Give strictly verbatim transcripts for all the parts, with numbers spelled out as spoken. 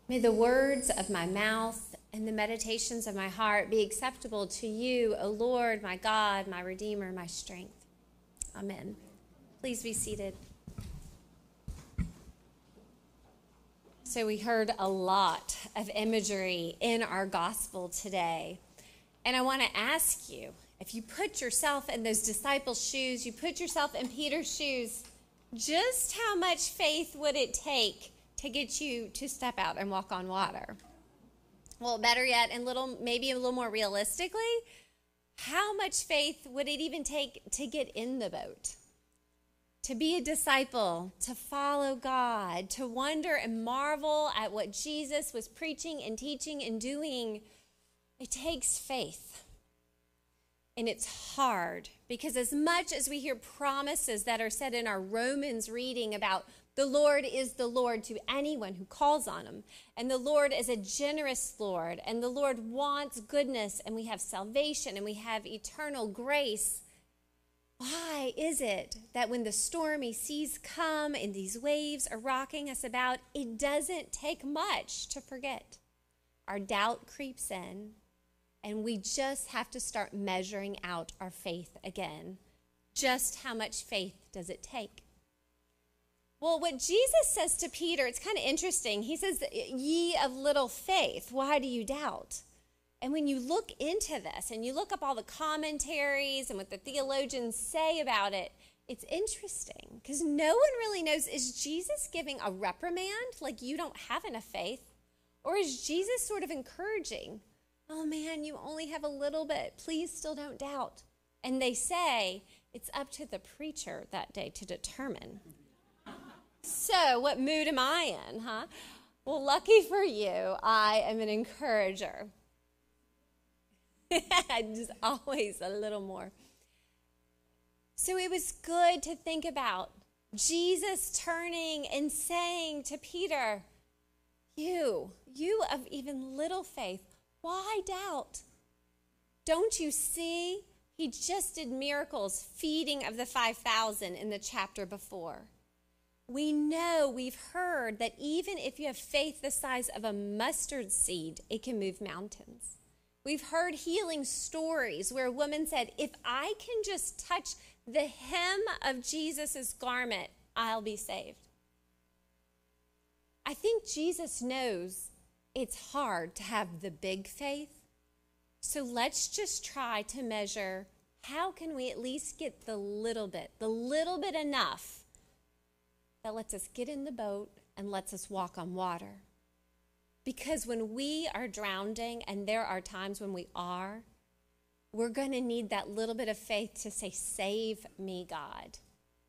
May the words of my mouth and the meditations of my heart be acceptable to you, O Lord, my God, my Redeemer, my strength. Amen. Please be seated. So we heard a lot of imagery in our gospel today. And I want to ask you, if you put yourself in those disciples' shoes, you put yourself in Peter's shoes, just how much faith would it take to get you to step out and walk on water? Well, better yet, and little, maybe a little more realistically, how much faith would it even take to get in the boat? To be a disciple, to follow God, to wonder and marvel at what Jesus was preaching and teaching and doing. It takes faith. And it's hard because as much as we hear promises that are said in our Romans reading about the Lord is the Lord to anyone who calls on him, and the Lord is a generous Lord, and the Lord wants goodness, and we have salvation, and we have eternal grace, why is it that when the stormy seas come and these waves are rocking us about, it doesn't take much to forget? Our doubt creeps in, and we just have to start measuring out our faith again. Just how much faith does it take? Well, what Jesus says to Peter, it's kind of interesting. He says, ye of little faith, why do you doubt? And when you look into this and you look up all the commentaries and what the theologians say about it, it's interesting because no one really knows, is Jesus giving a reprimand like you don't have enough faith? Or is Jesus sort of encouraging, oh man, you only have a little bit, please still don't doubt? And they say it's up to the preacher that day to determine. So what mood am I in, huh? Well, lucky for you, I am an encourager. Just always a little more. So it was good to think about Jesus turning and saying to Peter, you, you of even little faith, why doubt? Don't you see? He just did miracles, feeding of the five thousand in the chapter before. We know, we've heard that even if you have faith the size of a mustard seed, it can move mountains. We've heard healing stories where a woman said, if I can just touch the hem of Jesus' garment, I'll be saved. I think Jesus knows it's hard to have the big faith. So let's just try to measure, how can we at least get the little bit, the little bit enough that lets us get in the boat and lets us walk on water. Because when we are drowning, and there are times when we are, we're going to need that little bit of faith to say, save me, God.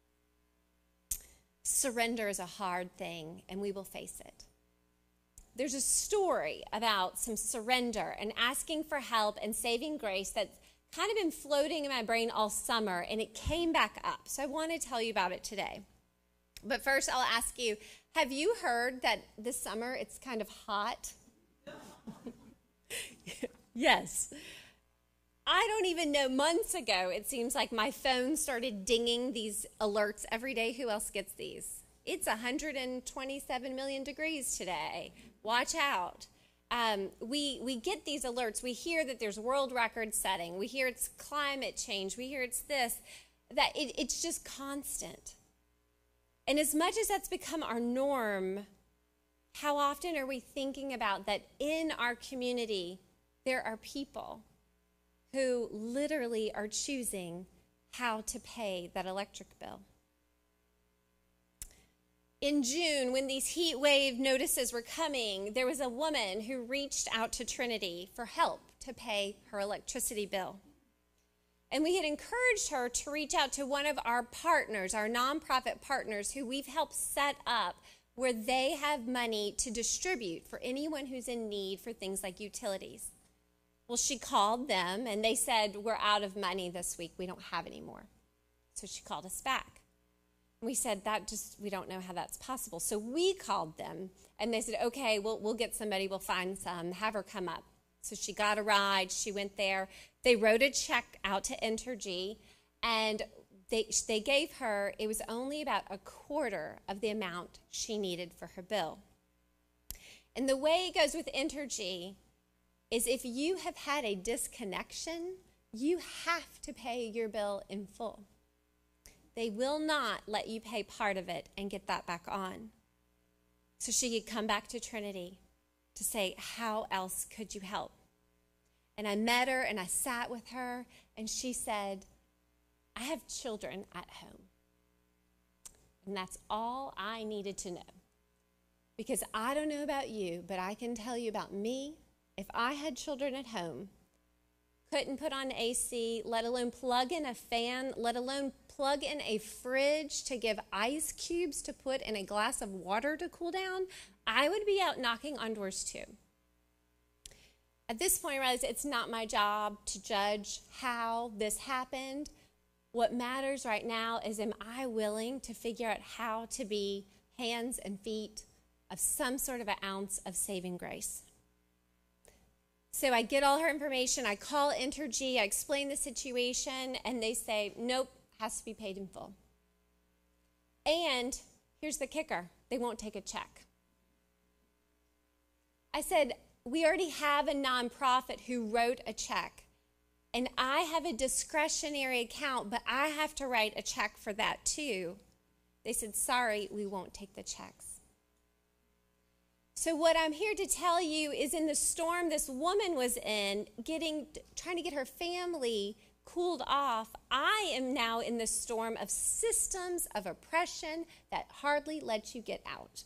Surrender is a hard thing, and we will face it. There's a story about some surrender and asking for help and saving grace that's kind of been floating in my brain all summer, and it came back up. So I want to tell you about it today. But first, I'll ask you, have you heard that this summer it's kind of hot? Yes. I don't even know, months ago, it seems like my phone started dinging these alerts every day. Who else gets these? It's one hundred twenty-seven million degrees today. Watch out. Um, we, we get these alerts. We hear that there's world record setting. We hear it's climate change. We hear it's this, that it, it's just constant. And as much as that's become our norm, how often are we thinking about that in our community, there are people who literally are choosing how to pay that electric bill? In June, when these heat wave notices were coming, there was a woman who reached out to Trinity for help to pay her electricity bill. And we had encouraged her to reach out to one of our partners, our nonprofit partners, who we've helped set up where they have money to distribute for anyone who's in need for things like utilities. Well, she called them, and they said, we're out of money this week. We don't have any more. So she called us back. We said, that just, we don't know how that's possible. So we called them, and they said, okay, we'll, we'll get somebody. We'll find some. Have her come up. So she got a ride. She went there. They wrote a check out to Entergy, and they they gave her, it was only about a quarter of the amount she needed for her bill. And the way it goes with Entergy is if you have had a disconnection, you have to pay your bill in full. They will not let you pay part of it and get that back on. So she could come back to Trinity to say, how else could you help? And I met her and I sat with her and she said, I have children at home. And that's all I needed to know. Because I don't know about you, but I can tell you about me. If I had children at home, couldn't put on A C, let alone plug in a fan, let alone plug in a fridge to give ice cubes to put in a glass of water to cool down, I would be out knocking on doors too. At this point, I realized it's not my job to judge how this happened. What matters right now is, am I willing to figure out how to be hands and feet of some sort of an ounce of saving grace? So I get all her information, I call Entergy, I explain the situation, and they say, nope, has to be paid in full. And here's the kicker, they won't take a check. I said, we already have a nonprofit who wrote a check, and I have a discretionary account, but I have to write a check for that too. They said, sorry, we won't take the checks. So what I'm here to tell you is, in the storm this woman was in, getting, trying to get her family cooled off, I am now in the storm of systems of oppression that hardly let you get out.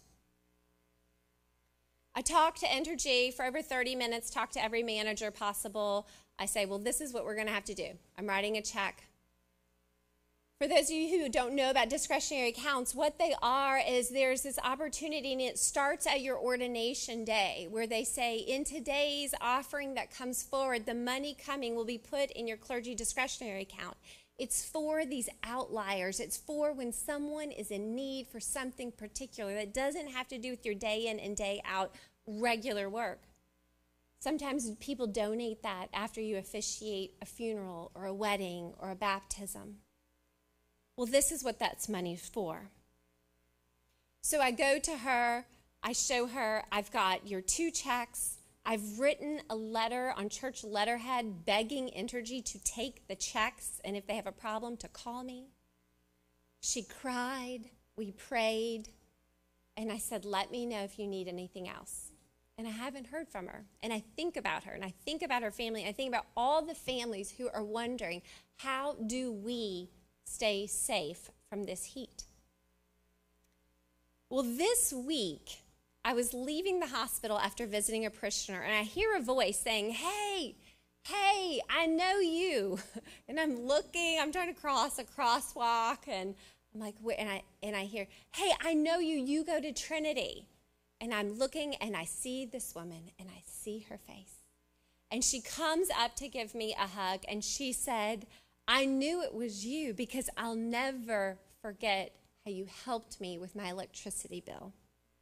I talk to Entergy for over thirty minutes, talk to every manager possible. I say, well, this is what we're going to have to do. I'm writing a check. For those of you who don't know about discretionary accounts, what they are is there's this opportunity, and it starts at your ordination day, where they say, in today's offering that comes forward, the money coming will be put in your clergy discretionary account. It's for these outliers. It's for when someone is in need for something particular that doesn't have to do with your day in and day out regular work. Sometimes people donate that after you officiate a funeral or a wedding or a baptism. Well, this is what that's money for. So I go to her, I show her, I've got your two checks. I've written a letter on church letterhead begging Entergy to take the checks, and if they have a problem, to call me. She cried, we prayed, and I said, let me know if you need anything else. And I haven't heard from her. And I think about her, and I think about her family. I think about all the families who are wondering, how do we stay safe from this heat? Well, this week, I was leaving the hospital after visiting a parishioner, and I hear a voice saying, hey, hey, I know you. And I'm looking, I'm trying to cross a crosswalk, and I'm like, wait, and I, and I hear, hey, I know you, you go to Trinity. And I'm looking, and I see this woman, and I see her face. And she comes up to give me a hug, and she said, I knew it was you because I'll never forget how you helped me with my electricity bill.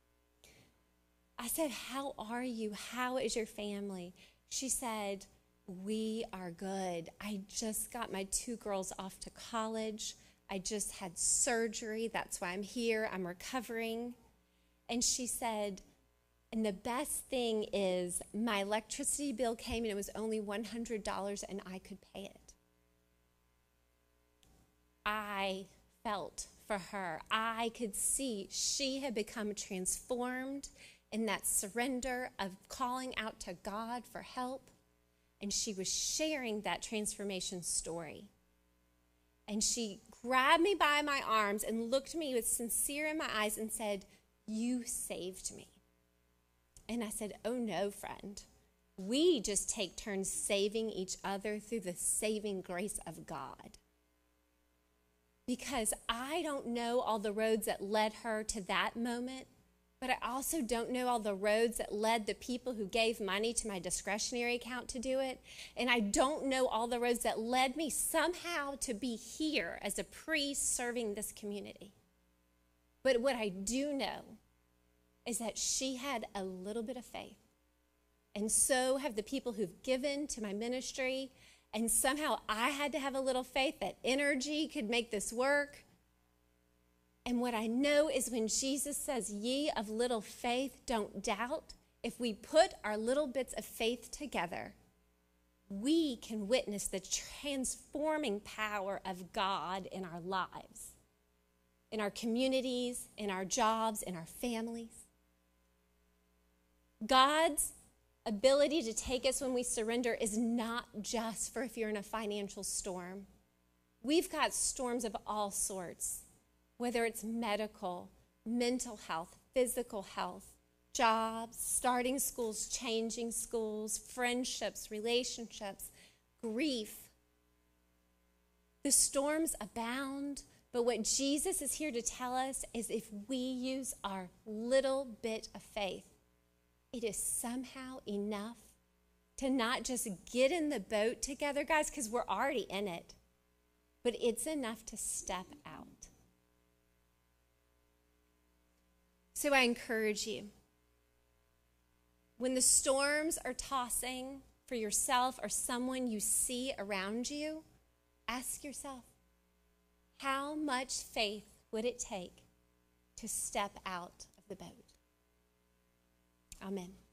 I said, how are you? How is your family? She said, we are good. I just got my two girls off to college. I just had surgery. That's why I'm here. I'm recovering. And she said, and the best thing is my electricity bill came and it was only one hundred dollars and I could pay it. I felt for her. I could see she had become transformed in that surrender of calling out to God for help. And she was sharing that transformation story. And she grabbed me by my arms and looked me with sincere in my eyes and said, you saved me. And I said, oh no, friend. We just take turns saving each other through the saving grace of God. Because I don't know all the roads that led her to that moment, but I also don't know all the roads that led the people who gave money to my discretionary account to do it. And I don't know all the roads that led me somehow to be here as a priest serving this community. But what I do know is that she had a little bit of faith. And so have the people who've given to my ministry. And somehow I had to have a little faith that Entergy could make this work. And what I know is when Jesus says, ye of little faith, don't doubt, if we put our little bits of faith together, we can witness the transforming power of God in our lives, in our communities, in our jobs, in our families. God's ability to take us when we surrender is not just for if you're in a financial storm. We've got storms of all sorts, whether it's medical, mental health, physical health, jobs, starting schools, changing schools, friendships, relationships, grief. The storms abound, but what Jesus is here to tell us is if we use our little bit of faith, it is somehow enough to not just get in the boat together, guys, because we're already in it, but it's enough to step out. So I encourage you, when the storms are tossing for yourself or someone you see around you, ask yourself, how much faith would it take to step out of the boat? Amen.